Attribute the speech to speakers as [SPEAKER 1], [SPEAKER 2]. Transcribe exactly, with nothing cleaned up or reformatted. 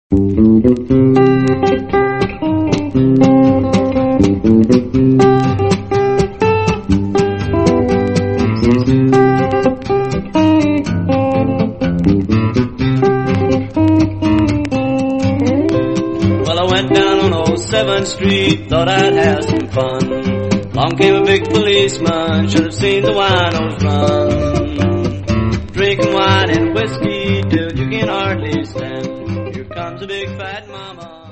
[SPEAKER 1] Well, I went down on old seventh Street, thought I'd have some fun. Along came a big policeman, should have seen the winos run. Drinking wine and whiskey till you can hardly stand. Here comes a big fat mama.